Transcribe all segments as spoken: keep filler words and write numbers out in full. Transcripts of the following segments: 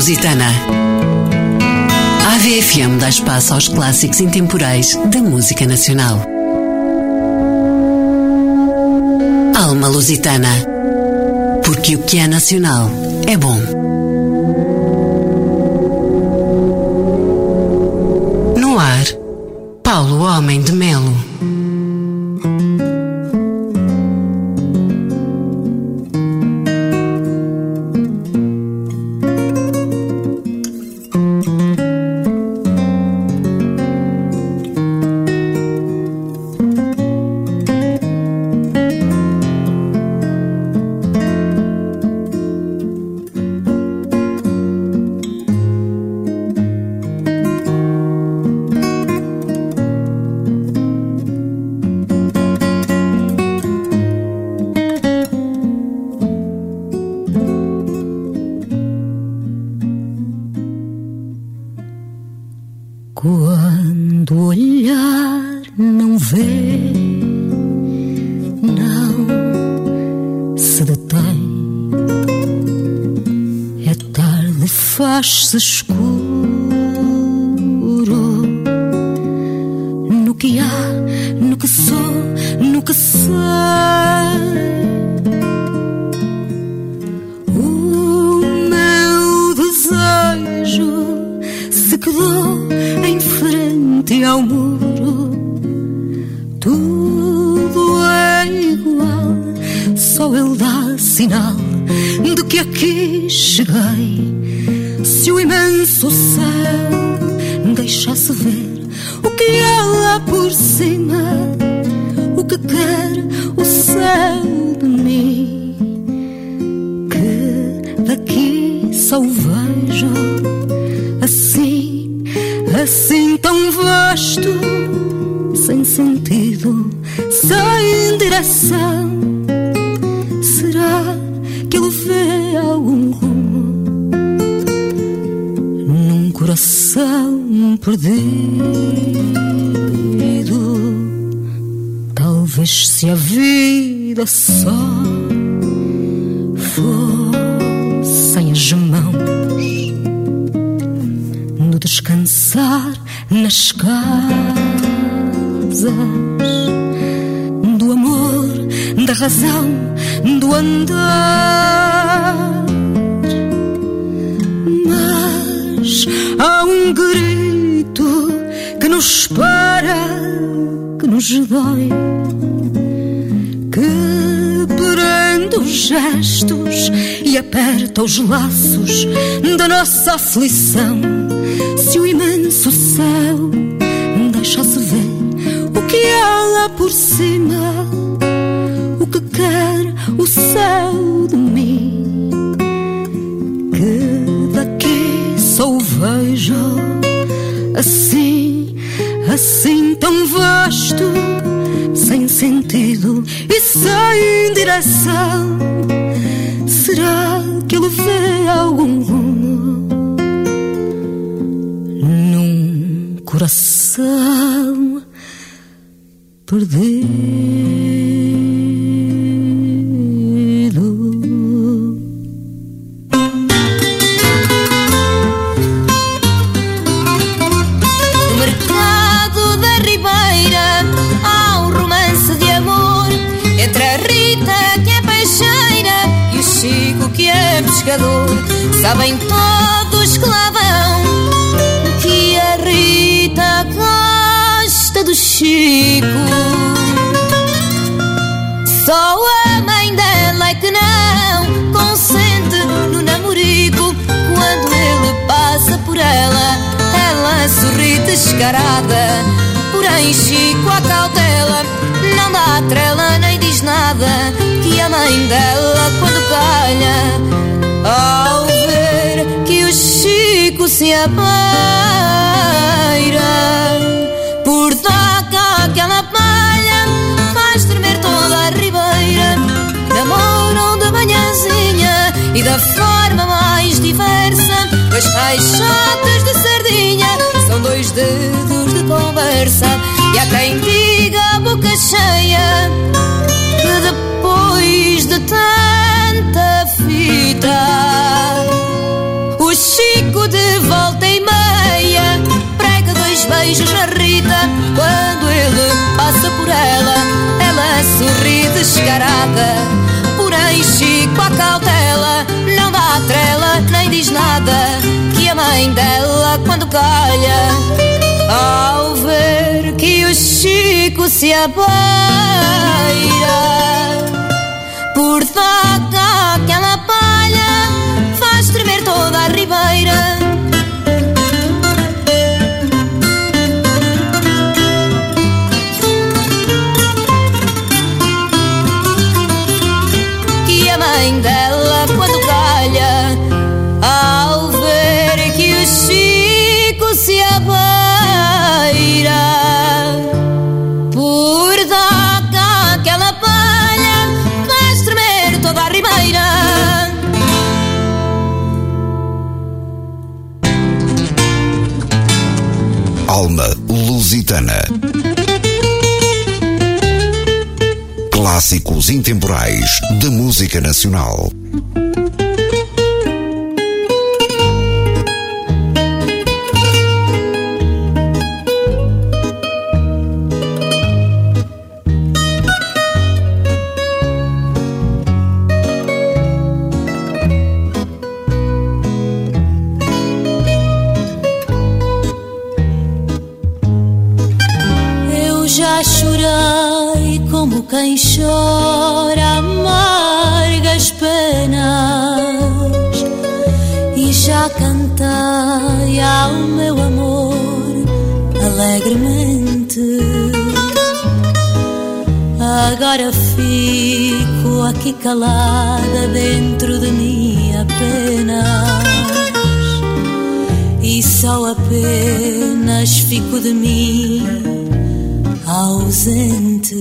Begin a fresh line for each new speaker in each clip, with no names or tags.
Lusitana. A AVE F M dá espaço aos clássicos intemporais da música nacional. Alma Lusitana. Porque o que é nacional é bom. No ar, Paulo Homem de Melo.
Quando o olhar não vê, não se detém, é tarde, faz-se escuro no que há, no que sou, no que sei. O meu desejo se quedou em frente ao muro, tudo é igual, só ele dá sinal de que aqui cheguei. Se o imenso céu deixasse ver o que há lá por cima, o que quer o céu de mim, que daqui só o vejo assim, assim tão vasto, sem sentido, sem direção. Será que ele vê algum rumo num coração perdido? Talvez se a vida só fossem as mãos do descansar nas casas, do amor, da razão, do andar. Mas há um grito que nos para, que nos dói, que prende os gestos e aperta os laços da nossa aflição. Se o imenso céu deixasse ver o que há lá por cima, o que quer o céu de mim, que daqui só o vejo assim, assim tão vasto, sem sentido e sem direção. Será que ele vê algum rumo num coração perdido?
No mercado da Ribeira há um romance de amor entre a Rita, que é peixeira, e o Chico, que é pescador. Sabem todos que lá vão que a Rita gosta do Chico. Só a mãe dela é que não consente no namorico. Quando ele passa por ela, ela sorri descarada. Porém Chico a cautela, não dá trela nem diz nada. Que a mãe dela, quando calha, ao ver que o Chico se abeira, por toca aquela palha, faz tremer toda a ribeira. Namoram de manhãzinha e da forma mais diversa. Dois caixotes de sardinha são dois dedos de conversa. E há quem diga a boca cheia que depois de tanta fita o Chico beijos na Rita. Quando ele passa por ela, ela sorri descarada. Porém Chico à cautela não dá trela nem diz nada. Que a mãe dela quando calha, ao ver que o Chico se abeira, por toca aquela palha faz tremer toda a ribeira. Que a mãe dela quando calha, ao ver que o Chico se abeira, por toca aquela palha faz tremer toda a ribeira.
Alma Lusitana. Clássicos intemporais da música nacional.
Quem chora amargas penas, e já cantei ao meu amor alegremente. Agora fico aqui calada dentro de mim apenas, e só apenas fico de mim ausente.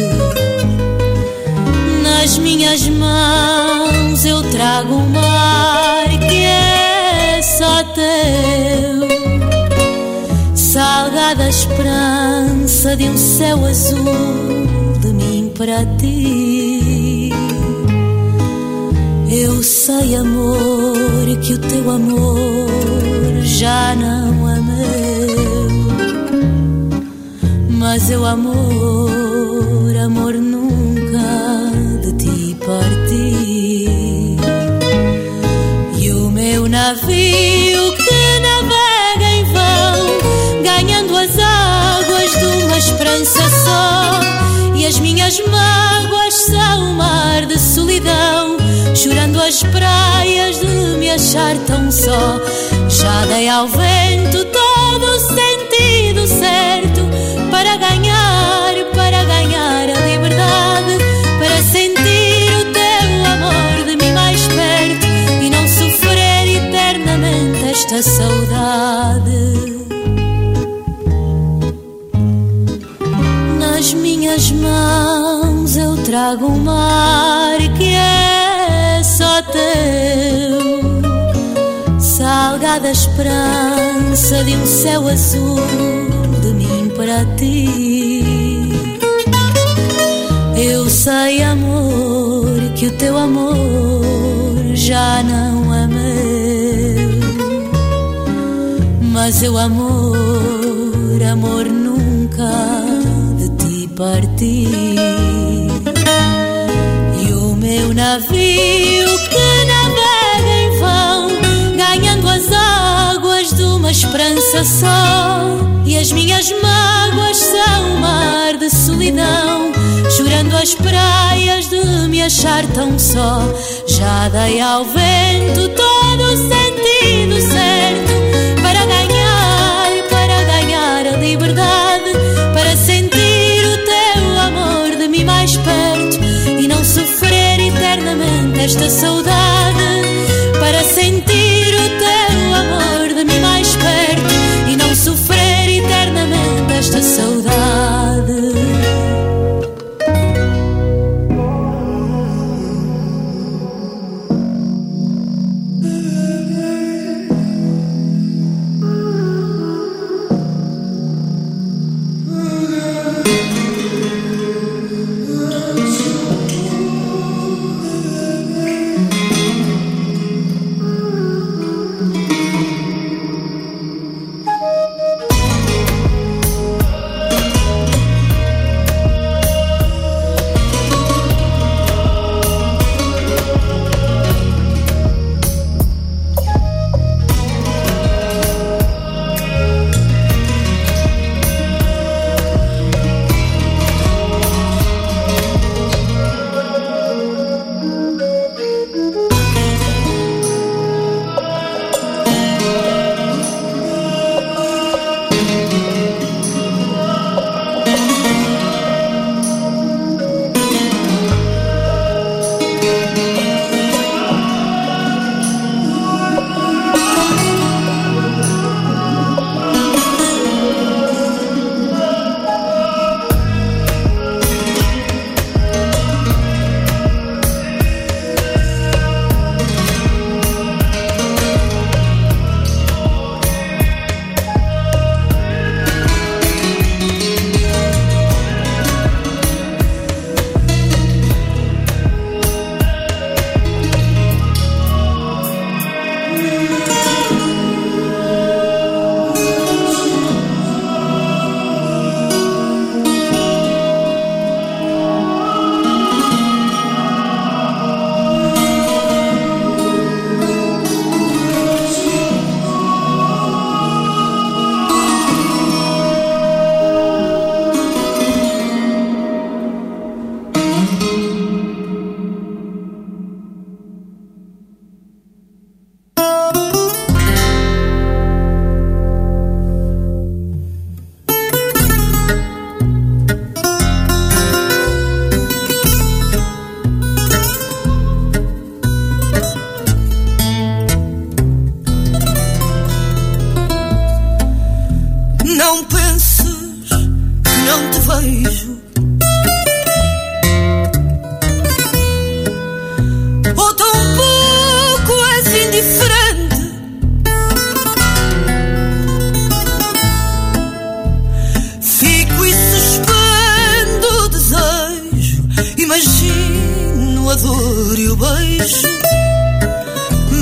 Nas minhas mãos eu trago um mar que é só teu, salgada esperança de um céu azul de mim para ti. Eu sei, amor, que o teu amor já não é meu, mas eu, amor, amor nunca de ti parti. E o meu navio que navega em vão, ganhando as águas de uma esperança só, e as minhas mágoas são um mar de solidão, chorando as praias de me achar tão só. Já dei ao vento todo o sentido certo, para ganhar, para ganhar a liberdade, para sentir o teu amor de mim mais perto e não sofrer eternamente esta saudade. Nas minhas mãos eu trago um mar que é só teu, salgada esperança de um céu azul de mim para ti. Eu sei, amor, que o teu amor já não é meu, mas eu, amor, amor nunca de ti parti. E o meu navio que navega em vão, ganhando as águas de uma esperança só, e as minhas mágoas são um mar de solidão, chorando as praias de me achar tão só. Já dei ao vento todo o sentido certo, para ganhar, para ganhar a liberdade, para sentir o teu amor de mim mais perto e não sofrer eternamente esta saudade, para sentir o teu amor de mim mais perto e não sofrer eternamente esta saudade.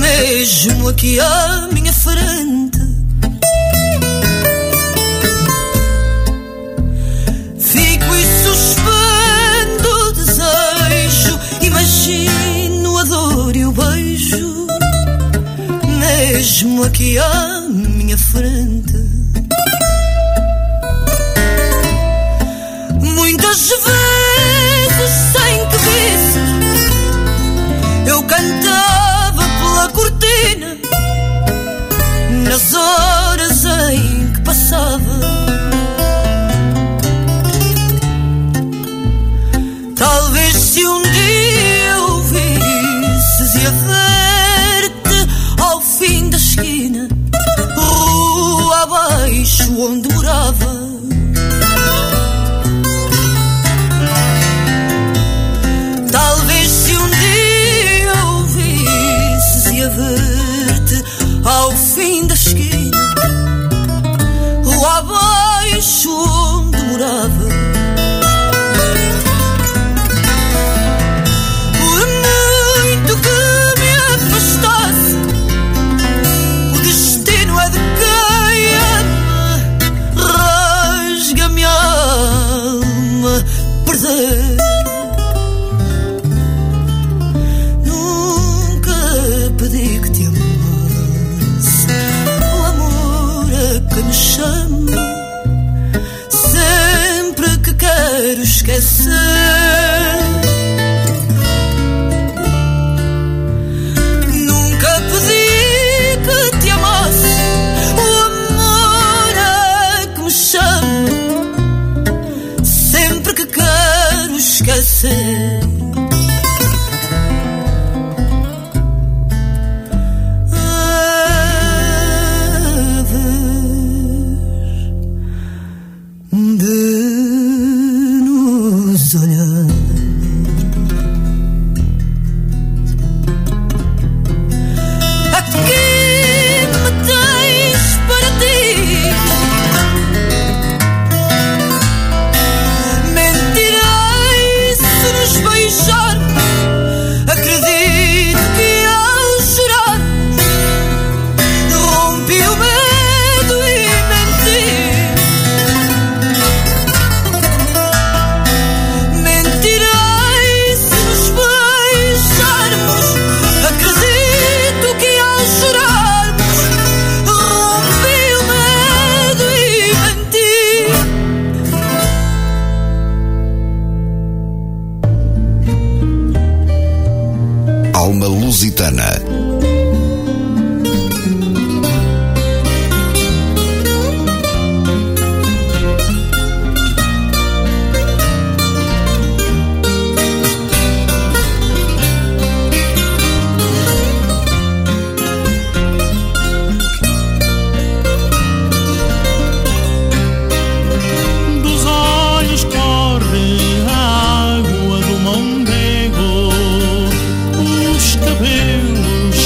mesmo aqui à minha frente. Fico e suspendo o desejo, imagino a dor e o beijo, mesmo aqui à minha frente. Muitas vezes sem que visse, eu cantava pela cortina, nas horas em que passava. Talvez se um dia eu visses e a ver-te ao fim da esquina, rua abaixo onde morava. Talvez se um dia eu visses e a ver-te ao fim da esquina, rua abaixo onde morava. Por muito que me afastasse, o destino é de quem ama, rasga-me a alma perder. Pedi que te amasse, o amor é que me chama, sempre que quero esquecer. Nunca pedi que te amasse, o amor é que me chama, sempre que quero esquecer.
Alma Lusitana.
Cabelos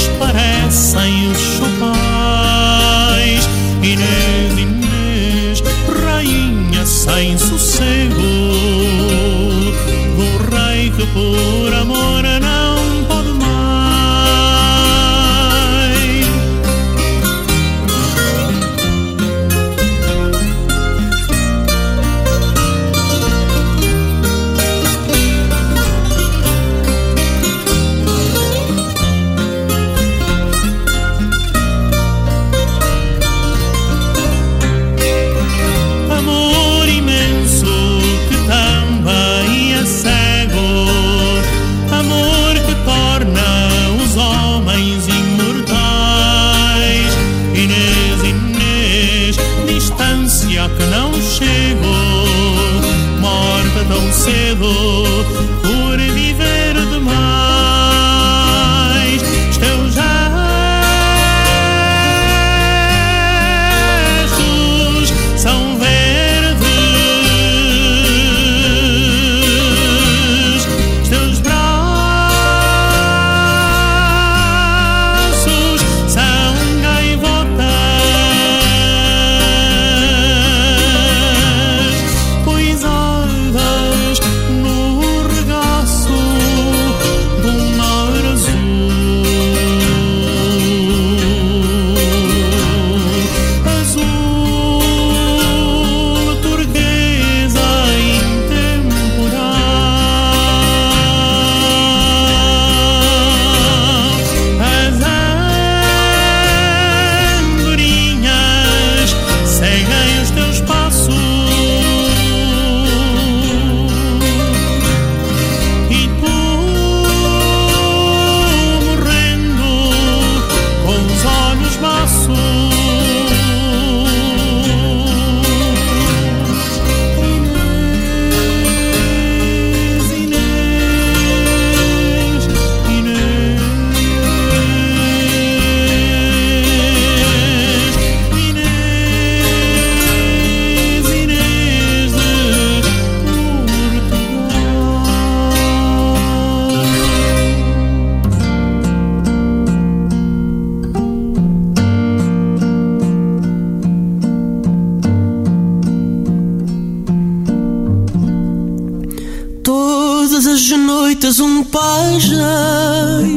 noites um pajem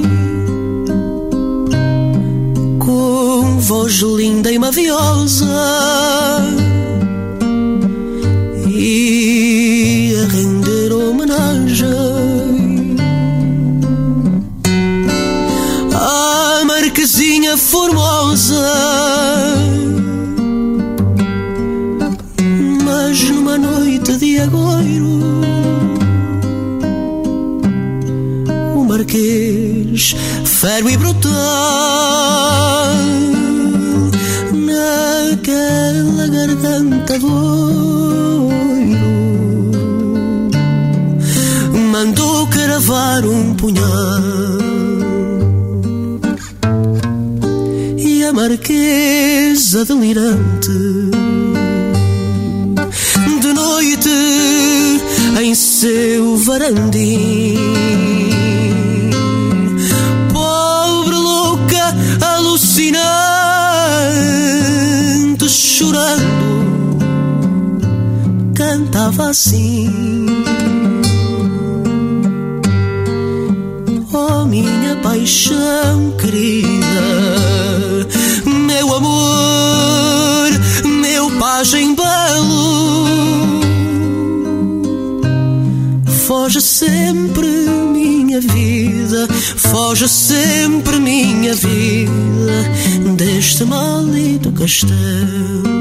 com voz linda e maviosa e a render homenagem à Marquesinha formosa. Mas numa noite de agouro o Marquês, ferro e brutal, naquela garganta do ouro mandou cravar um punhal. E a Marquesa delirante de noite em seu varandim, pobre louca alucinante, chorando, cantava assim: oh minha paixão querida, meu amor, meu pajem belo, foge sempre minha vida, foge sempre minha vida deste maldito castelo.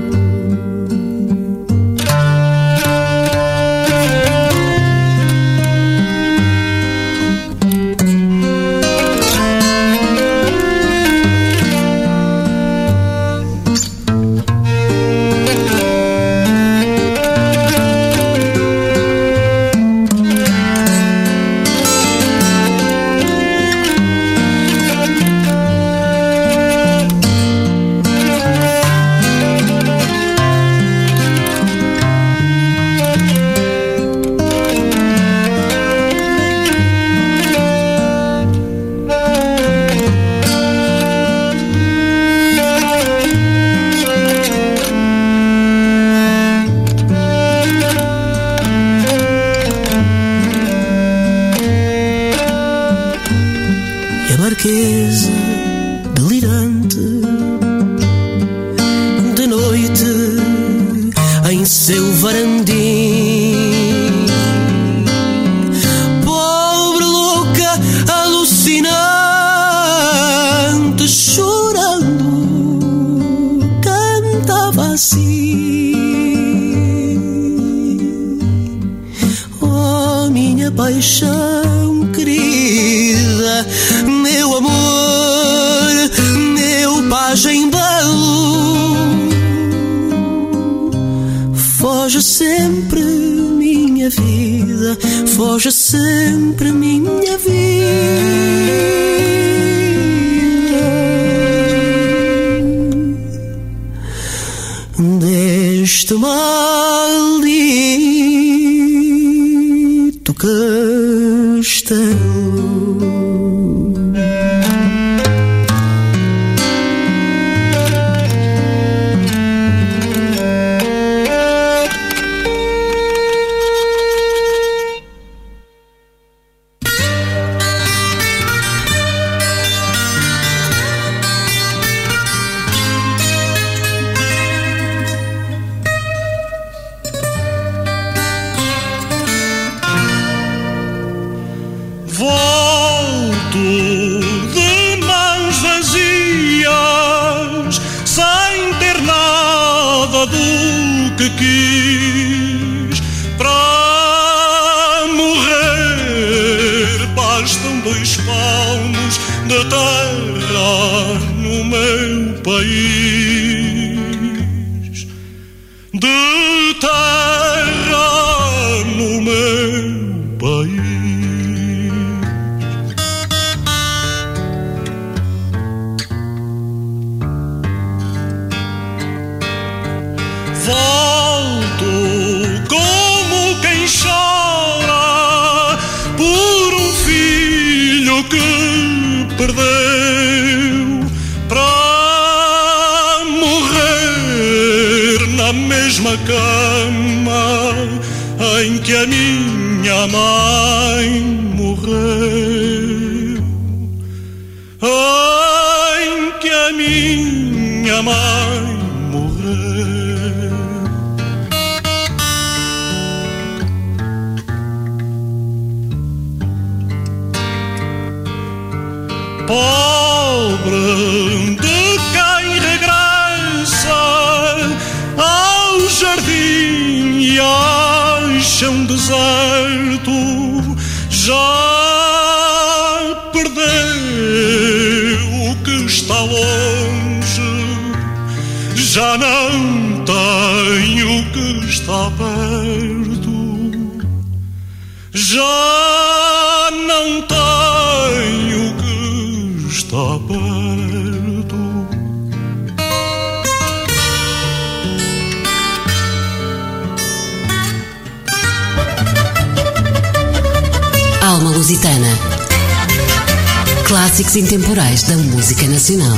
Paixão querida, meu amor, meu pajem belo, foge sempre minha vida, foge sempre minha vida deste maldito castelo.
Cama em que a minha mãe a minha mãe morrer. Pobre de quem regressa ao jardim e acha um deserto, já perdeu o que está longe, já não tem o que está perto, já não tem o que está perto.
Alma Lusitana. Clássicos intemporais da música nacional.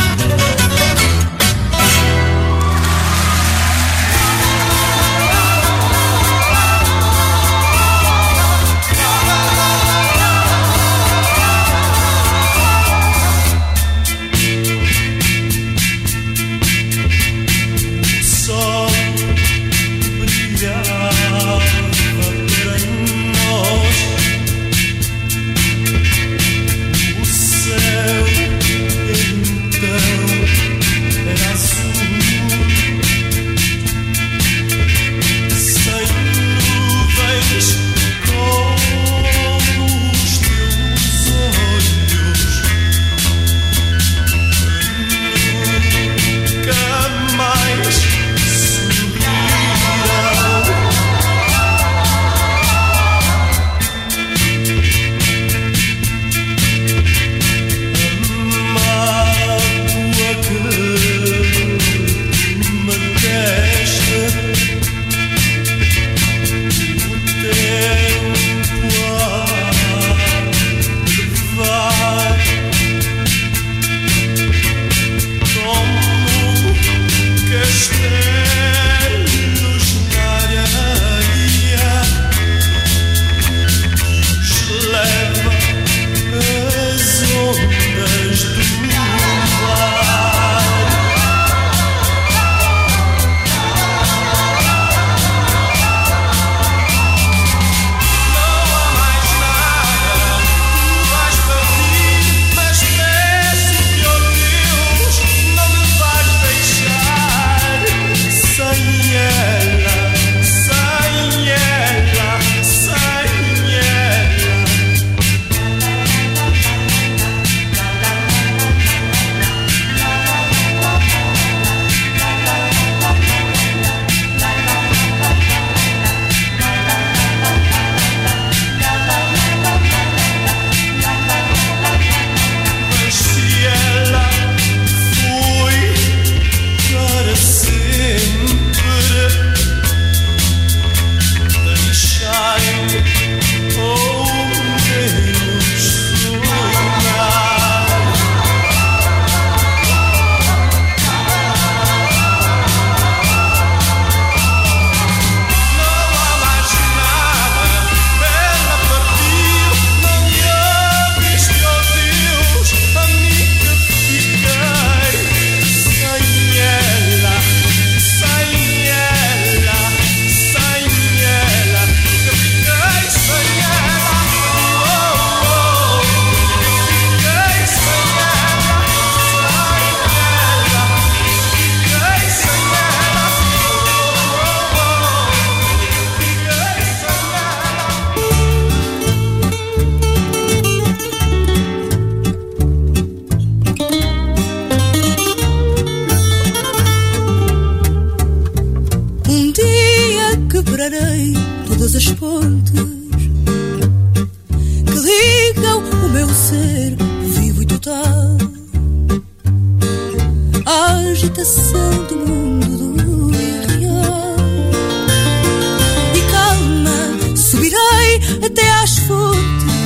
todas as pontes que ligam o meu ser vivo e total à agitação do mundo do irreal. E calma, subirei até às fontes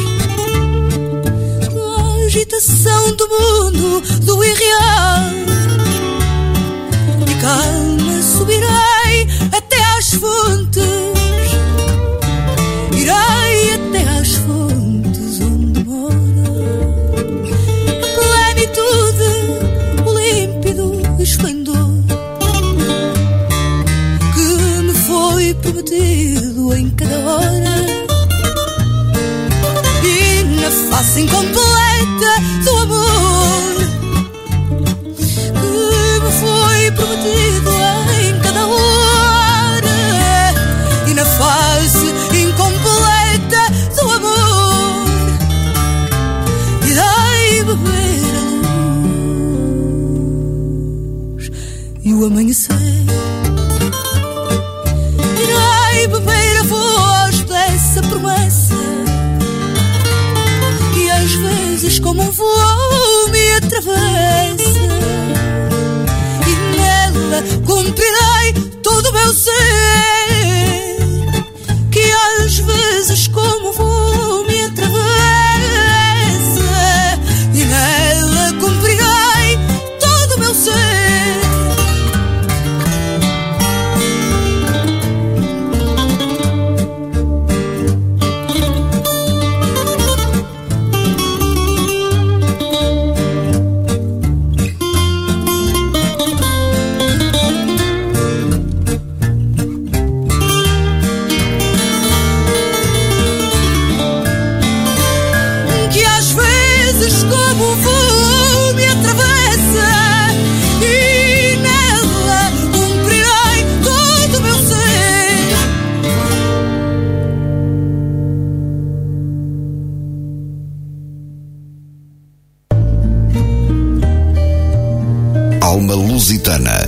da agitação do mundo do irreal. E calma, subirei até às fontes, irei até às fontes onde mora a plenitude em cada hora. E na face incompleta do amor que me foi prometido em cada hora. E na face incompleta do amor irei beber a luz e o amanhecer. Irei beber a voz dessa promessa e às vezes como um voo me atravessa, e nela cumprirei todo o meu ser, que às vezes como um voo me atravessa, e nela cumprirei todo o meu ser.
Alma Lusitana.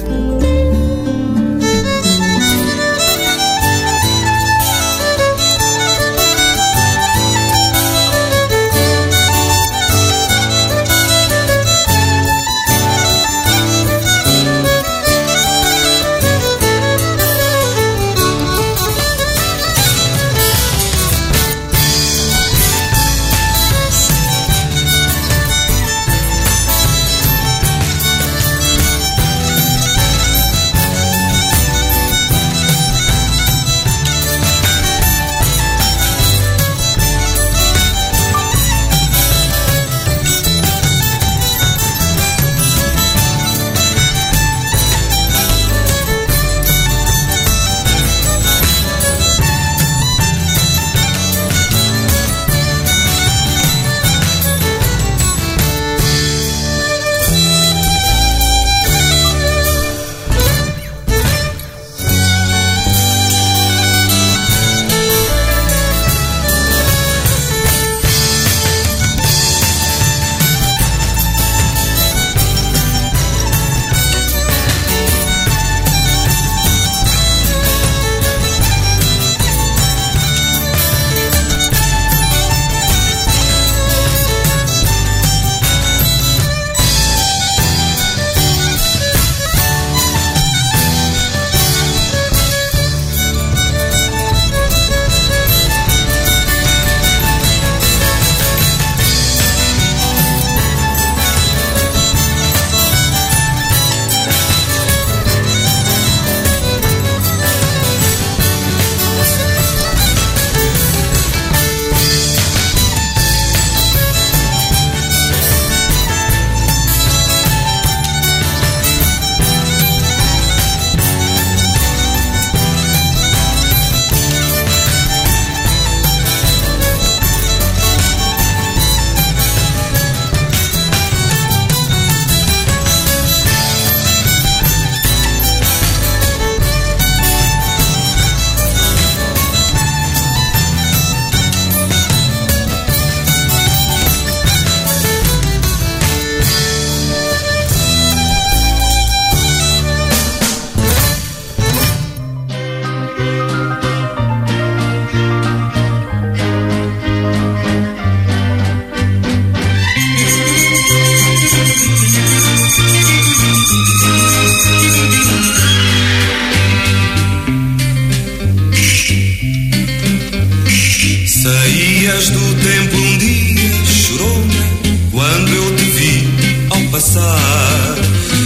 Saías do templo um dia, chorona, quando eu te vi ao passar.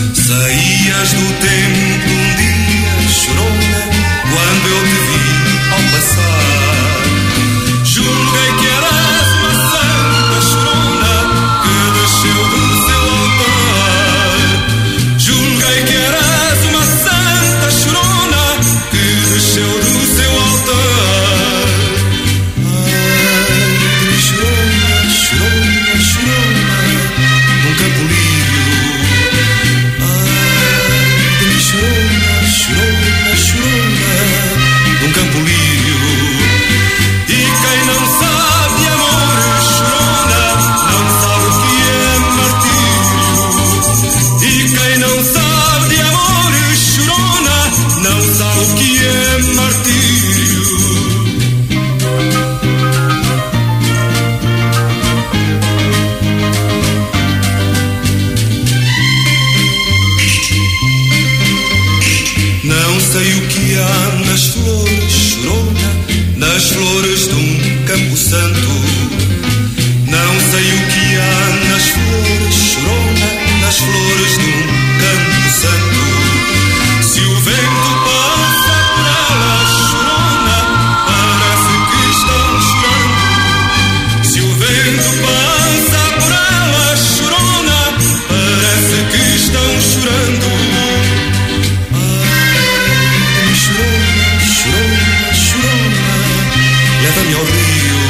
Saías do templo um dia, chorona, quando eu te vi ao passar. Julguei que eras uma santa chorona que desceu do seu altar. Julguei que eras uma santa chorona que desceu do seu altar. estão chorando. Ai, de mim chorona, chorona, chorona, leva-me ao rio.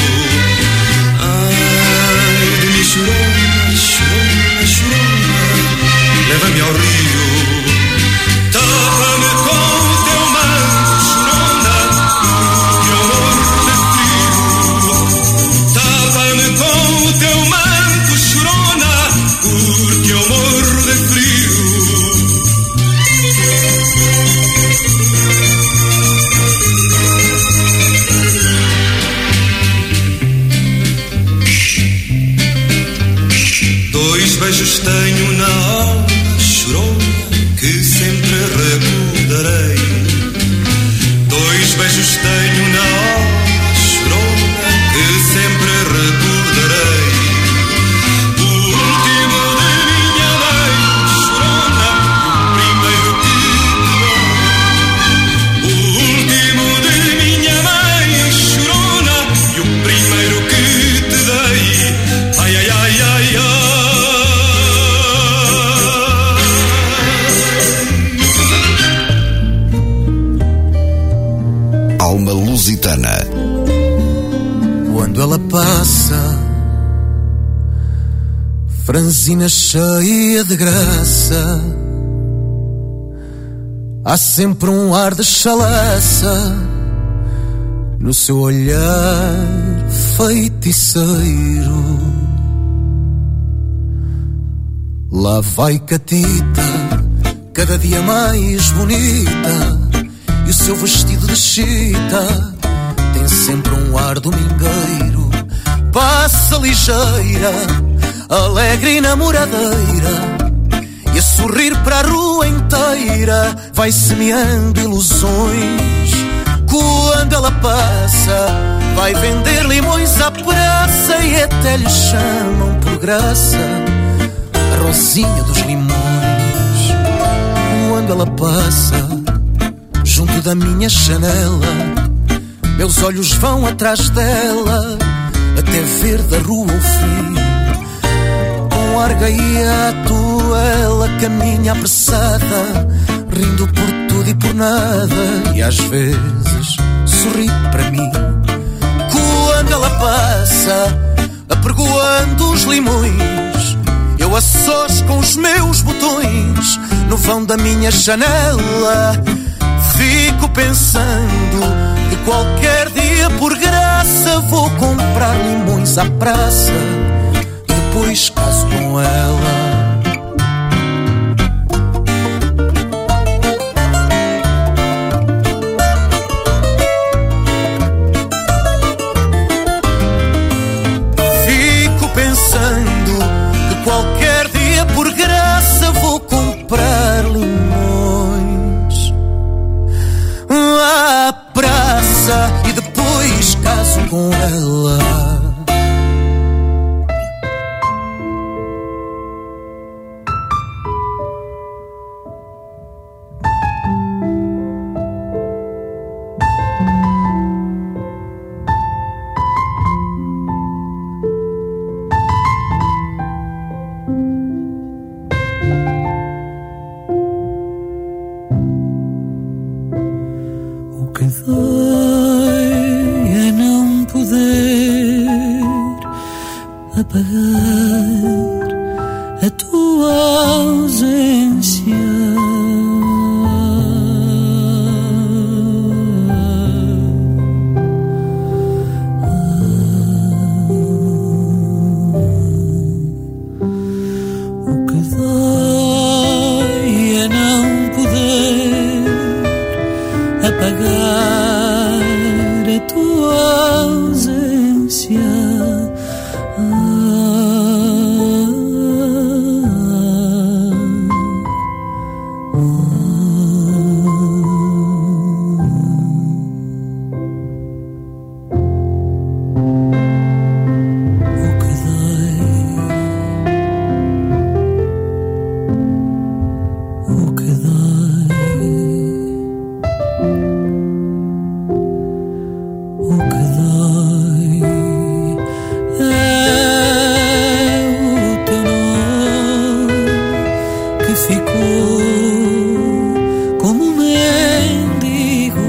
Ai, de mim chorona, chorona, chorona, leva-me ao rio. Tapa-me com o teu manto, chorona, que eu morro de frio. Tapa-me com o teu manto, chorona, porque eu morro de frio. Dois beijos tenho na alma, chorona, que sempre recordarei. Dois beijos tenho na alma, chorona, que sempre recordarei. O último de minha mãe, chorona, e o primeiro que te dei. O último de minha mãe, chorona, e o primeiro que te dei. Ai, ai, ai, ai, ai.
Alma lusitana.
Quando ela passa, franzina cheia de graça, há sempre um ar de chalaça no seu olhar feiticeiro. Lá vai Catita, cada dia mais bonita, e o seu vestido de chita tem sempre um ar domingueiro. Passa ligeira, alegre e namoradeira, e a sorrir para a rua inteira vai semeando ilusões. Quando ela passa, vai vender limões à praça, e até lhe chamam por graça a Rosinha dos Limões. Quando ela passa junto da minha janela, meus olhos vão atrás dela até ver da rua o fim. Com ar gaiato ela caminha apressada, rindo por tudo e por nada, e às vezes sorri para mim. Quando ela passa apregoando os limões, eu a sós com os meus botões no vão da minha janela. Fico pensando que qualquer dia por graça vou comprar limões à praça e depois caso com ela. Fico pensando que qualquer dia por graça vou comprar limões à praça e depois caso com ela.
Apagar a tua ausência. O que dói é não poder apagar a tua ausência. que ficou como um mendigo,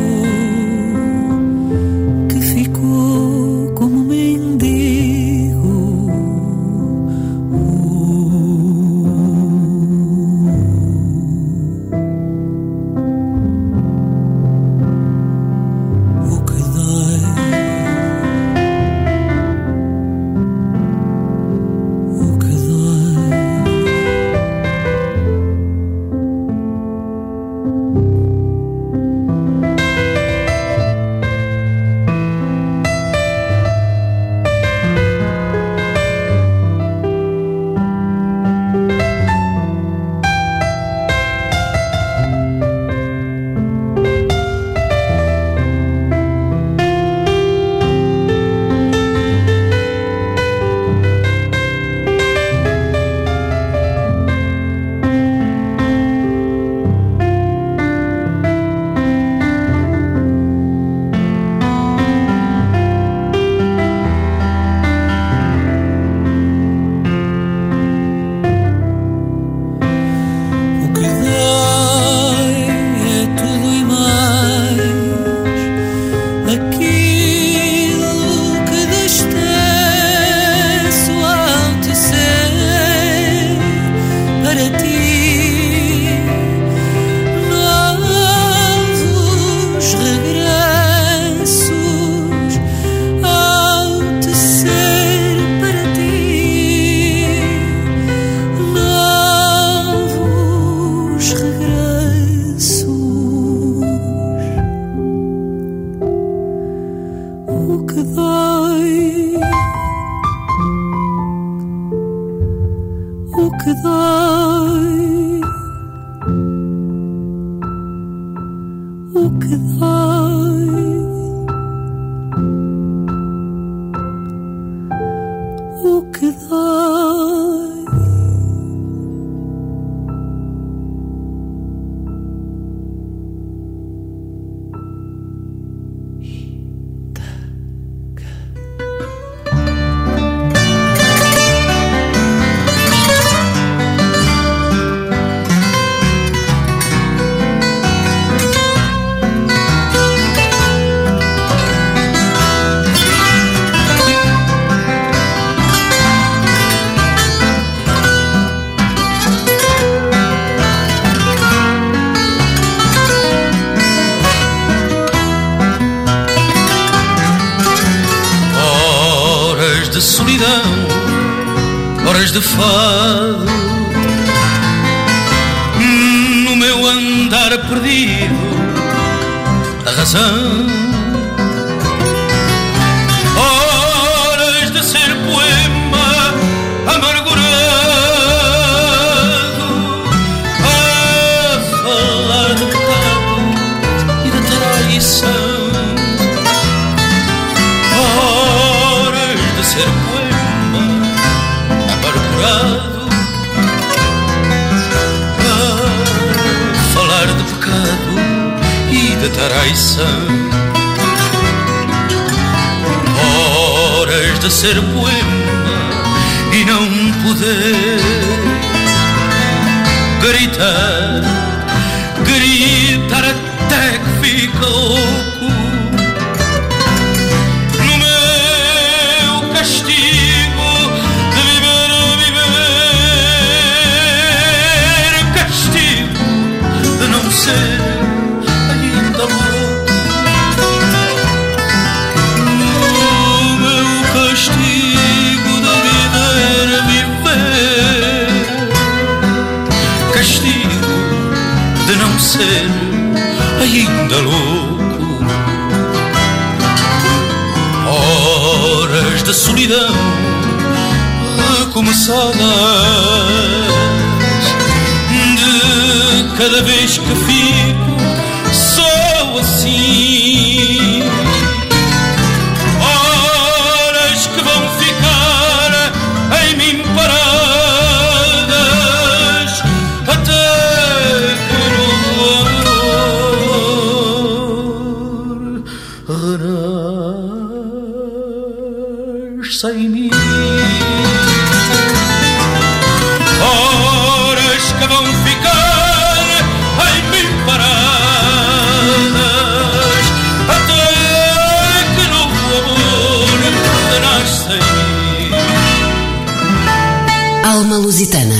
que ficou como um mendigo. O que dói, o que dói. O que dói é tudo e mais aquilo que desteço ao tecer para ti novos regressos, ao tecer para ti novos regressos. O que dói, o que dói, o que dói, o que dói.
Horas de solidão, horas de fado, no meu andar perdido, a razão. Horas de ser poema amargurado, a falar de pecado e de traição. Horas de ser poema amargurado, a falar de pecado e de traição. Horas de ser poema e não poder gritar, gritar até que fica louco. No meu castigo de viver, viver, castigo de não ser ainda louco. No meu castigo de viver, viver, castigo de não ser ainda louco. Horas de solidão recomeçadas, de cada vez que fico só assim. Horas que vão ficar em mim paradas até que no amor renasça em mim. Horas que vão ficar
Lusitana.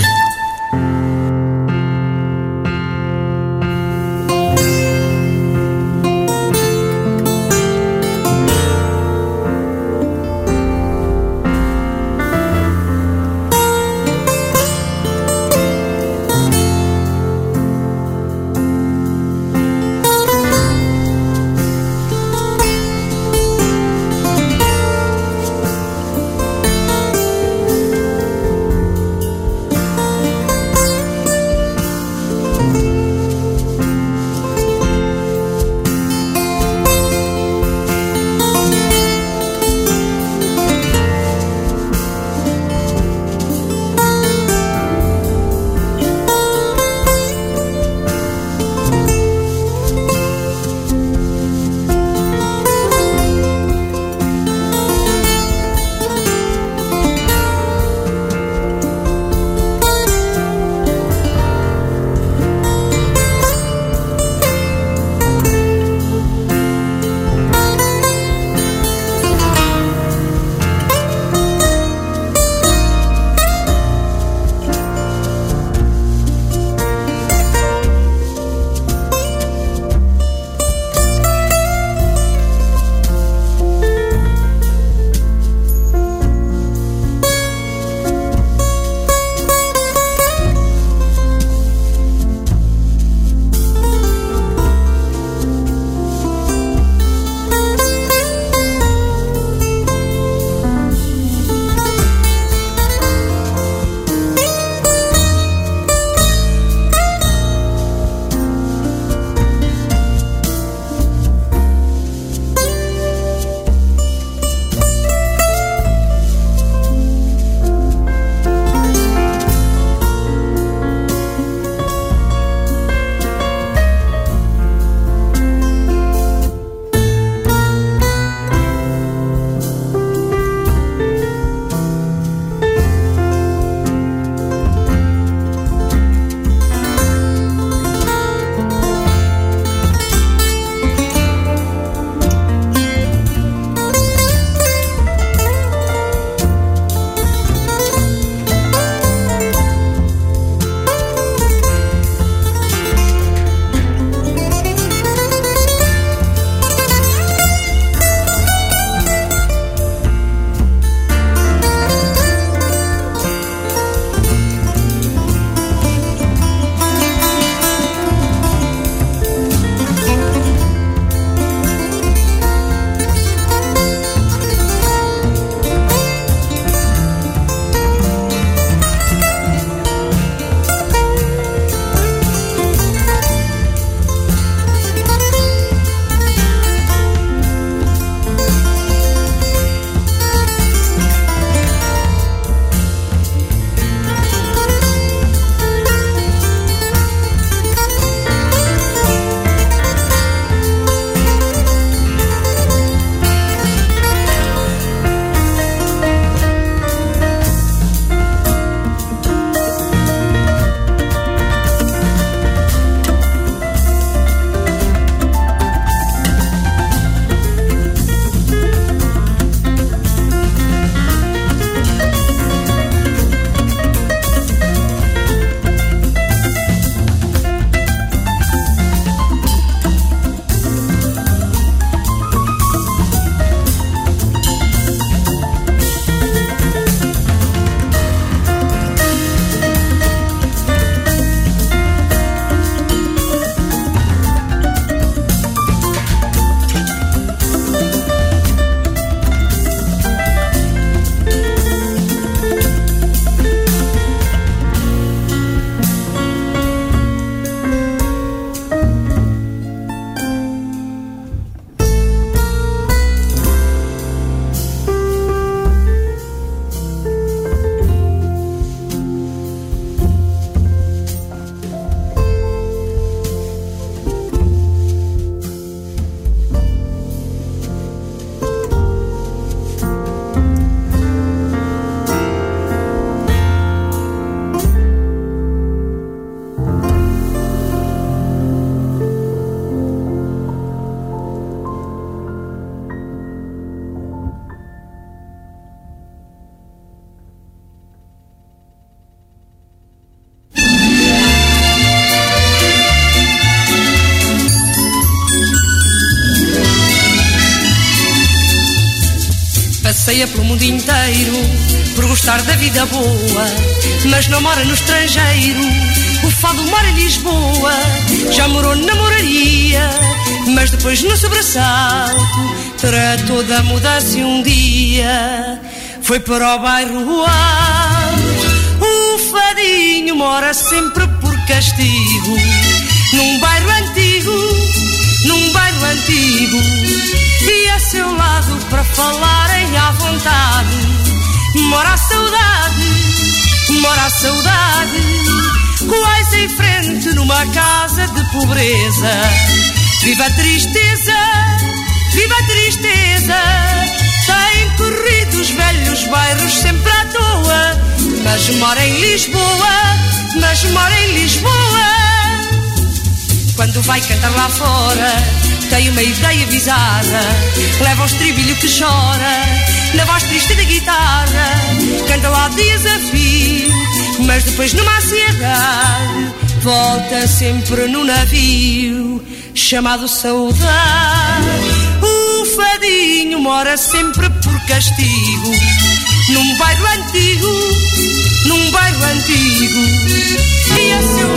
passeia pelo mundo inteiro por gostar da vida boa, mas não mora no estrangeiro. O fado mora em Lisboa, já morou na moraria, mas depois no sobressalto tratou da mudança e um dia foi para o bairro alto. O fadinho mora sempre por castigo, num bairro antigo, num bairro antigo, e a seu lado para falarem à vontade mora a saudade, mora a saudade. Quase em frente numa casa de pobreza viva a tristeza, viva a tristeza. Tem corrido os velhos bairros sempre à toa, mas mora em Lisboa, mas mora em Lisboa. Quando vai cantar lá fora tem uma ideia bizarra, leva o estribilho que chora na voz triste da guitarra. Canta lá dias a fio, mas depois numa ansiedade volta sempre no navio chamado saudade. O fadinho mora sempre por castigo, num bairro antigo, num bairro antigo, e a seu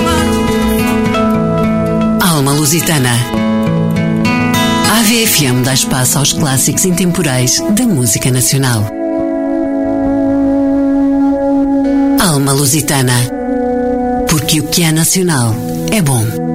lado.
Alma Lusitana. A AVE F M dá espaço aos clássicos intemporais da música nacional. Alma Lusitana. Porque o que é nacional é bom.